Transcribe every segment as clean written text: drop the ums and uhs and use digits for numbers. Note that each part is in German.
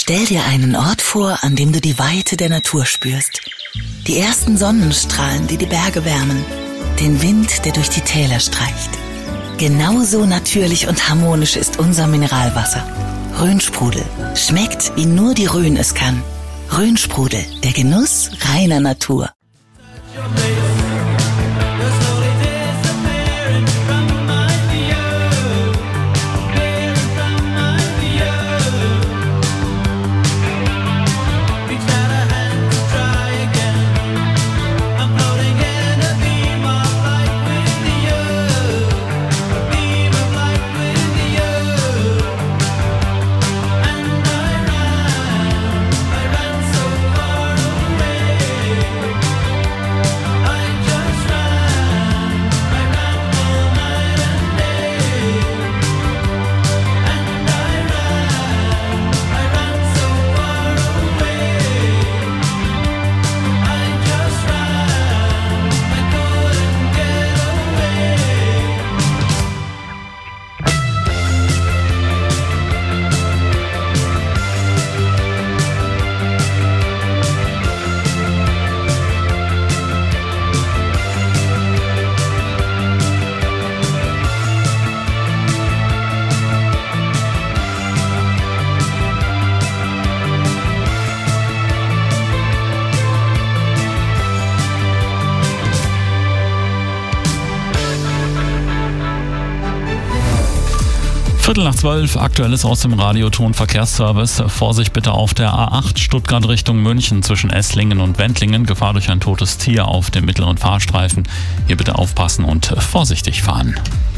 Stell dir einen Ort vor, an dem du die Weite der Natur spürst. Die ersten Sonnenstrahlen, die die Berge wärmen. Den Wind, der durch die Täler streicht. Genauso natürlich und harmonisch ist unser Mineralwasser. Rhönsprudel. Schmeckt, wie nur die Rhön es kann. Rhönsprudel, der Genuss reiner Natur. Viertel nach 12, Aktuelles aus dem Radioton-Verkehrsservice. Vorsicht bitte auf der A8 Stuttgart Richtung München zwischen Esslingen und Wendlingen. Gefahr durch ein totes Tier auf dem mittleren Fahrstreifen. Hier bitte aufpassen und vorsichtig fahren.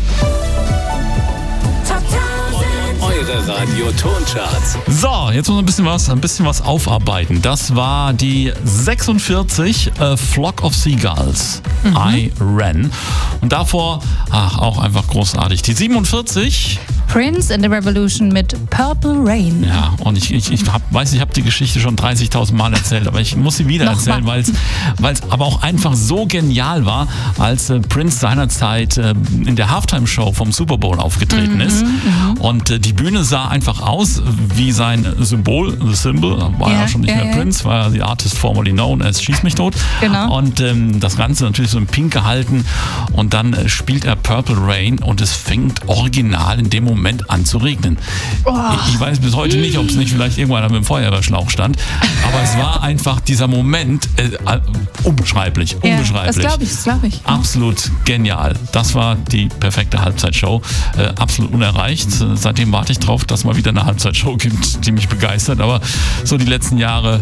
Eure Radioton-Charts. So, jetzt muss ein bisschen was aufarbeiten. Das war die 46, Flock of Seagulls, I Ran. Und davor, auch einfach großartig, die 47, Prince and the Revolution mit Purple Rain. Ja, und ich habe die Geschichte schon 30.000 Mal erzählt, aber ich muss sie wieder erzählen, weil es aber auch einfach so genial war, als Prince seinerzeit in der Halftime-Show vom Super Bowl aufgetreten ist. Und die Bühne sah einfach aus wie sein Symbol, The Symbol, war ja schon nicht mehr Prince, war ja the artist formerly known as Schieß mich tot. Genau. Und das Ganze natürlich so in Pink gehalten und dann spielt er Purple Rain und es fängt original in dem Moment an zu regnen. Ich weiß bis heute nicht, ob es nicht vielleicht irgendwann mit dem Feuerwehrschlauch stand, aber es war einfach dieser Moment unbeschreiblich. Das glaube ich. Absolut genial. Das war die perfekte Halbzeitshow. Absolut unerreicht. Seitdem warte ich drauf, dass es mal wieder eine Halbzeitshow gibt, die mich begeistert, aber so die letzten Jahre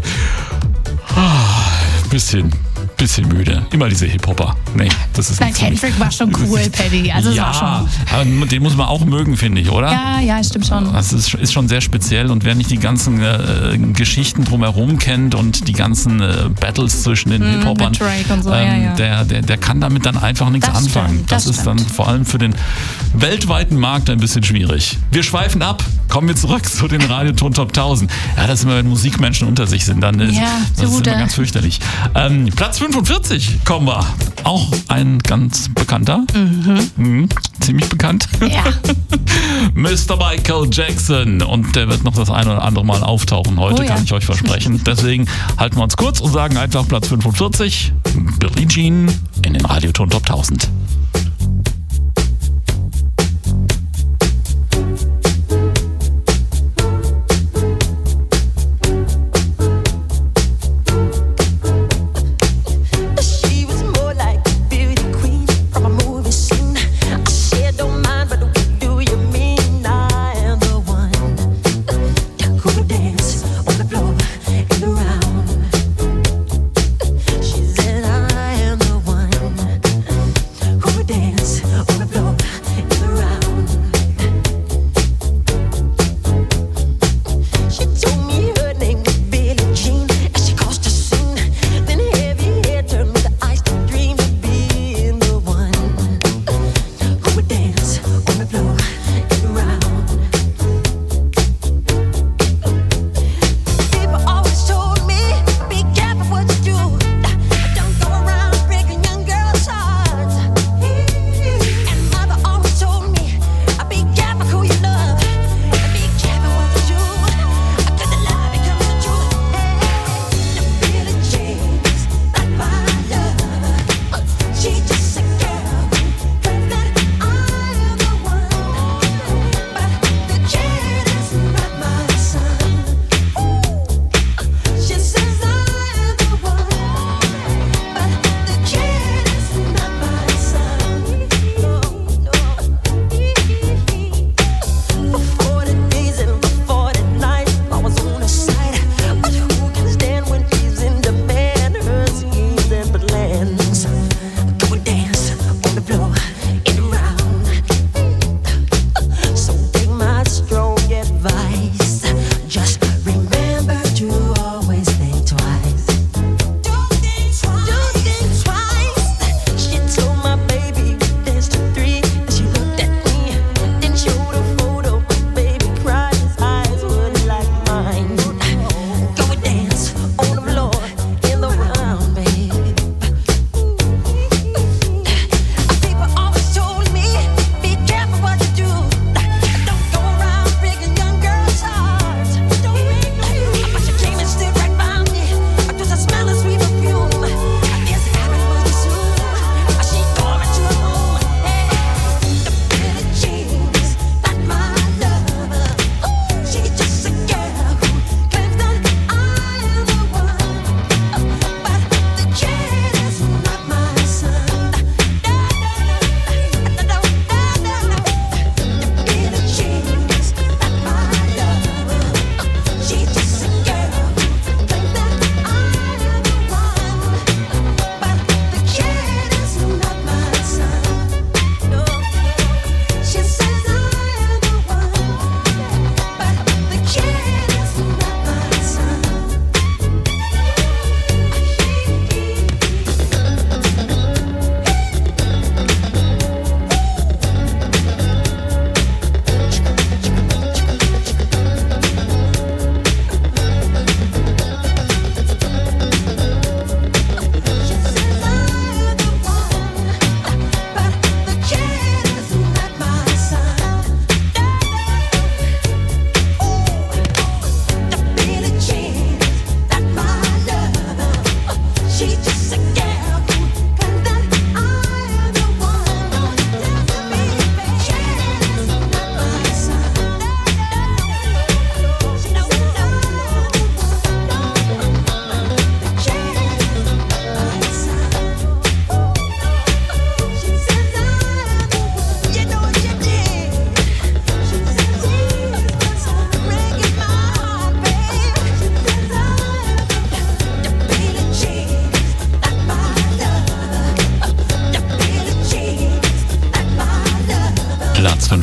bisschen müde. Immer diese Hip-Hopper. Nee, das ist Nein, Kendrick war schon cool, Paddy. Also ja, war schon. Aber den muss man auch mögen, finde ich, oder? Ja, stimmt schon. Das ist schon sehr speziell und wer nicht die ganzen Geschichten drumherum kennt und die ganzen Battles zwischen den Hip-Hopern, und so, der kann damit dann einfach nichts anfangen. Das ist dann vor allem für den weltweiten Markt ein bisschen schwierig. Wir schweifen ab. Kommen wir zurück zu den Radioton Top 1000. Ja, das ist immer, wenn Musikmenschen unter sich sind, dann ist das immer ganz fürchterlich. Platz 45 kommen wir. Auch ein ganz bekannter. Ziemlich bekannt. Ja. Mr. Michael Jackson. Und der wird noch das eine oder andere Mal auftauchen heute, kann ich euch versprechen. Deswegen halten wir uns kurz und sagen einfach Platz 45. Billie Jean in den Radioton Top 1000.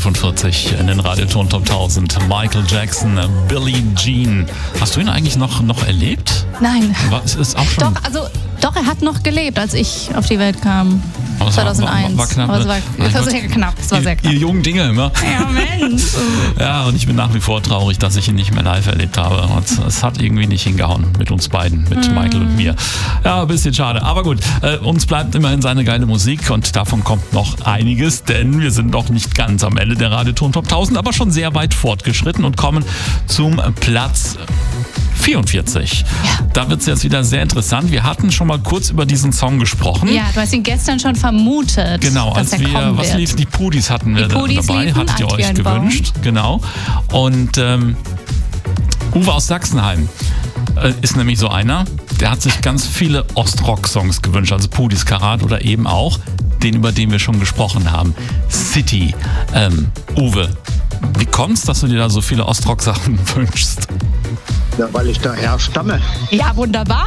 45 in den Radioton Top 1000. Michael Jackson, Billie Jean. Hast du ihn eigentlich noch erlebt? Nein. Ist auch schon Doch, er hat noch gelebt, als ich auf die Welt kam. 2001. War knapp. Aber es war sehr knapp. Es war sehr knapp. Ihr jungen Dinge immer. Ja, Mensch. Ja, und ich bin nach wie vor traurig, dass ich ihn nicht mehr live erlebt habe. Und es hat irgendwie nicht hingehauen mit uns beiden, mit Michael und mir. Ja, ein bisschen schade. Aber gut, uns bleibt immerhin seine geile Musik und davon kommt noch einiges, denn wir sind noch nicht ganz am Ende der Radioton Top 1000, aber schon sehr weit fortgeschritten und kommen zum Platz 44. Ja. Da wird es jetzt wieder sehr interessant. Wir hatten schon mal kurz über diesen Song gesprochen. Ja, du hast ihn gestern schon vermutet. Genau, dass als er kommen was wird. lief? Die Pudis hatten wir dabei, liefen, hattet ihr euch gewünscht. Genau. Und Uwe aus Sachsenheim ist nämlich so einer, der hat sich ganz viele Ostrock-Songs gewünscht, also Pudis Karat oder eben auch den, über den wir schon gesprochen haben, City. Uwe, wie kommt's, dass du dir da so viele Ostrock-Sachen wünschst? Ja, weil ich daher stamme. Ja, wunderbar.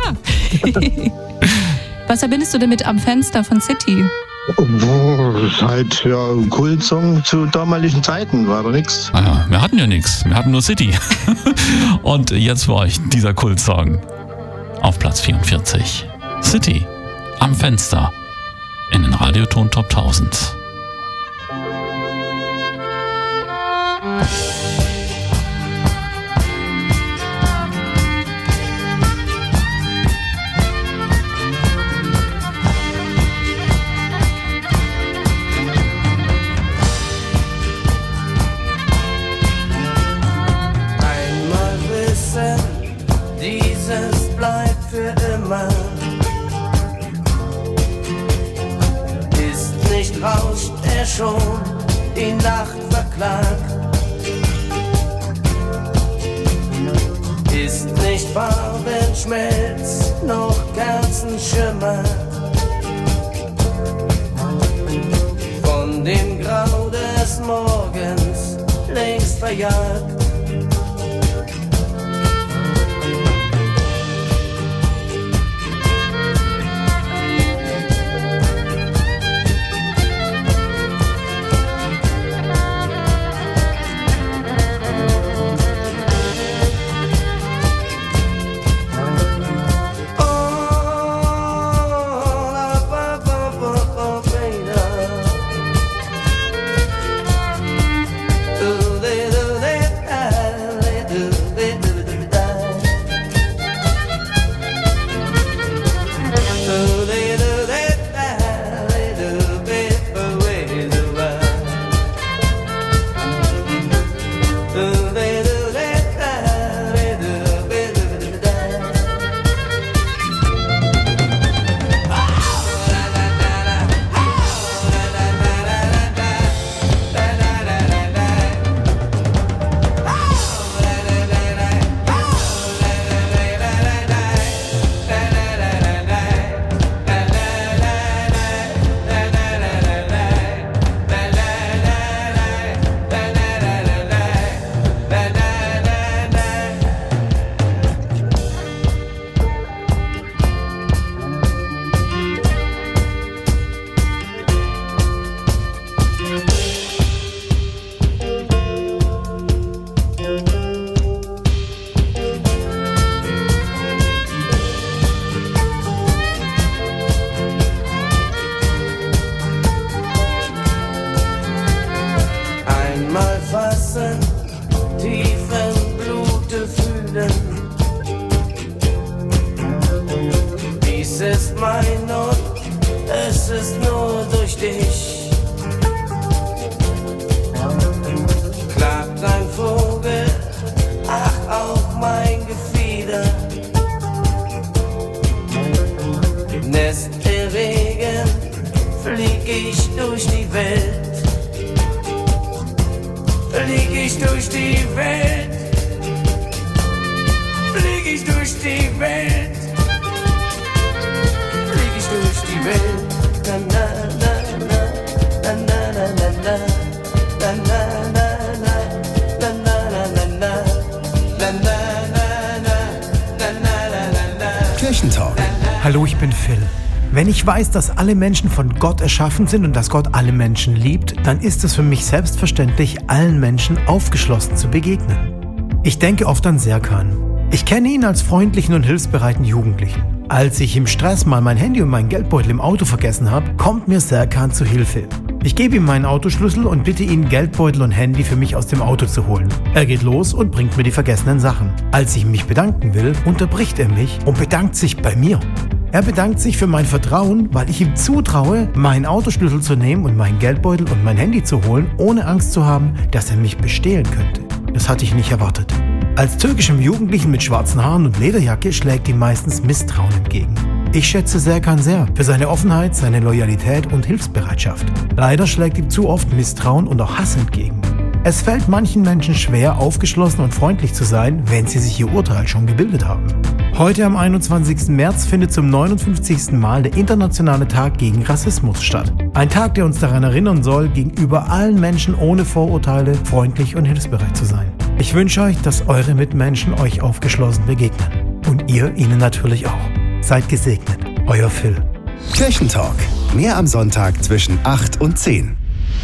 Was verbindest du denn mit Am Fenster von City? Das ist halt ein Kultsong zu damaligen Zeiten, war doch nix. Ah ja, wir hatten ja nichts, wir hatten nur City. Und jetzt für euch dieser Kultsong auf Platz 44. City, Am Fenster in den Radioton Top 1000. Rauscht er schon die Nacht verklagt? Ist nicht Farbenschmelz noch Kerzenschimmer? Von dem Grau des Morgens längst verjagt. Hallo, ich bin Phil. Wenn ich weiß, dass alle Menschen von Gott erschaffen sind und dass Gott alle Menschen liebt, dann ist es für mich selbstverständlich, allen Menschen aufgeschlossen zu begegnen. Ich denke oft an Serkan. Ich kenne ihn als freundlichen und hilfsbereiten Jugendlichen. Als ich im Stress mal mein Handy und meinen Geldbeutel im Auto vergessen habe, kommt mir Serkan zu Hilfe. Ich gebe ihm meinen Autoschlüssel und bitte ihn, Geldbeutel und Handy für mich aus dem Auto zu holen. Er geht los und bringt mir die vergessenen Sachen. Als ich mich bedanken will, unterbricht er mich und bedankt sich bei mir. Er bedankt sich für mein Vertrauen, weil ich ihm zutraue, meinen Autoschlüssel zu nehmen und meinen Geldbeutel und mein Handy zu holen, ohne Angst zu haben, dass er mich bestehlen könnte. Das hatte ich nicht erwartet. Als türkischem Jugendlichen mit schwarzen Haaren und Lederjacke schlägt ihm meistens Misstrauen entgegen. Ich schätze Serkan sehr für seine Offenheit, seine Loyalität und Hilfsbereitschaft. Leider schlägt ihm zu oft Misstrauen und auch Hass entgegen. Es fällt manchen Menschen schwer, aufgeschlossen und freundlich zu sein, wenn sie sich ihr Urteil schon gebildet haben. Heute am 21. März findet zum 59. Mal der Internationale Tag gegen Rassismus statt. Ein Tag, der uns daran erinnern soll, gegenüber allen Menschen ohne Vorurteile freundlich und hilfsbereit zu sein. Ich wünsche euch, dass eure Mitmenschen euch aufgeschlossen begegnen. Und ihr ihnen natürlich auch. Seid gesegnet. Euer Phil. Kirchentalk. Mehr am Sonntag zwischen 8 und 10.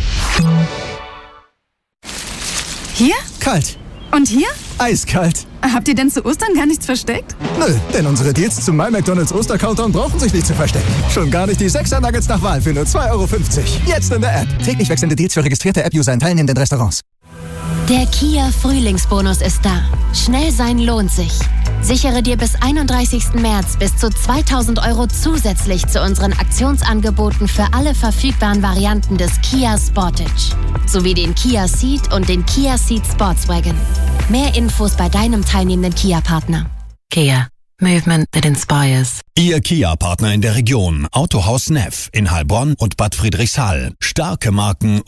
Hier? Kalt. Und hier? Eiskalt. Habt ihr denn zu Ostern gar nichts versteckt? Nö, denn unsere Deals zum My McDonald's Oster-Countdown brauchen sich nicht zu verstecken. Schon gar nicht die 6er Nuggets nach Wahl für nur 2,50 €. Jetzt in der App. Täglich wechselnde Deals für registrierte App-User in teilnehmenden Restaurants. Der Kia Frühlingsbonus ist da. Schnell sein lohnt sich. Sichere dir bis 31. März bis zu 2.000 € zusätzlich zu unseren Aktionsangeboten für alle verfügbaren Varianten des Kia Sportage. Sowie den Kia Ceed und den Kia Ceed Sportswagen. Mehr Infos bei deinem teilnehmenden Kia-Partner. Kia. Movement that inspires. Ihr Kia-Partner in der Region. Autohaus Neff in Heilbronn und Bad Friedrichshall. Starke Marken